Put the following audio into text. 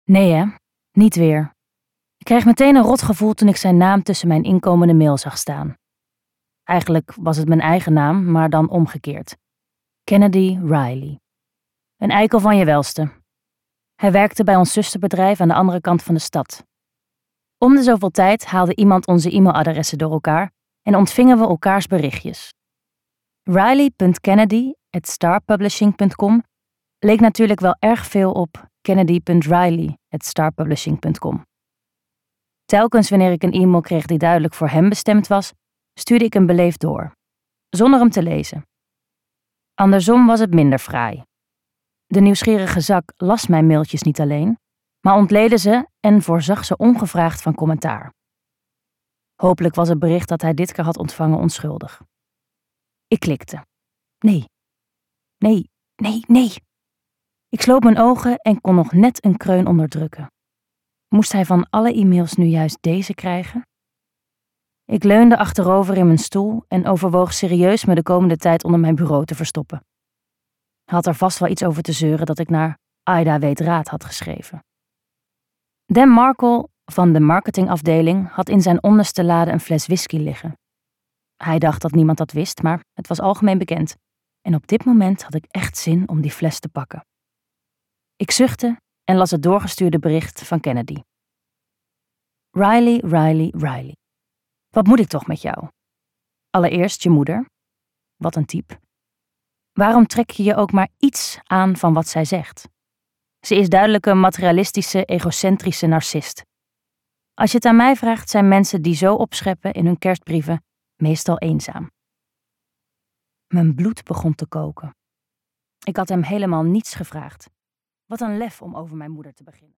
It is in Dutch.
Nee hè, niet weer. Ik kreeg meteen een rot gevoel toen ik zijn naam tussen mijn inkomende mail zag staan. Eigenlijk was het mijn eigen naam, maar dan omgekeerd. Kennedy Riley. Een eikel van je welste. Hij werkte bij ons zusterbedrijf aan de andere kant van de stad. Om de zoveel tijd haalde iemand onze e-mailadressen door elkaar en ontvingen we elkaars berichtjes. Riley.kennedy@starpublishing.com leek natuurlijk wel erg veel op Kennedy.Riley@starpublishing.com. Telkens wanneer ik een e-mail kreeg die duidelijk voor hem bestemd was, stuurde ik hem beleefd door, zonder hem te lezen. Andersom was het minder fraai. De nieuwsgierige zak las mijn mailtjes niet alleen, maar ontleedde ze en voorzag ze ongevraagd van commentaar. Hopelijk was het bericht dat hij dit keer had ontvangen onschuldig. Ik klikte. Nee. Ik sloot mijn ogen en kon nog net een kreun onderdrukken. Moest hij van alle e-mails nu juist deze krijgen? Ik leunde achterover in mijn stoel en overwoog serieus me de komende tijd onder mijn bureau te verstoppen. Hij had er vast wel iets over te zeuren dat ik naar Aida weet raad had geschreven. Dan Markle van de marketingafdeling had in zijn onderste lade een fles whisky liggen. Hij dacht dat niemand dat wist, maar het was algemeen bekend. En op dit moment had ik echt zin om die fles te pakken. Ik zuchtte en las het doorgestuurde bericht van Kennedy. Riley. Wat moet ik toch met jou? Allereerst je moeder. Wat een type. Waarom trek je je ook maar iets aan van wat zij zegt? Ze is duidelijk een materialistische, egocentrische narcist. Als je het aan mij vraagt, zijn mensen die zo opscheppen in hun kerstbrieven meestal eenzaam. Mijn bloed begon te koken. Ik had hem helemaal niets gevraagd. Wat een lef om over mijn moeder te beginnen.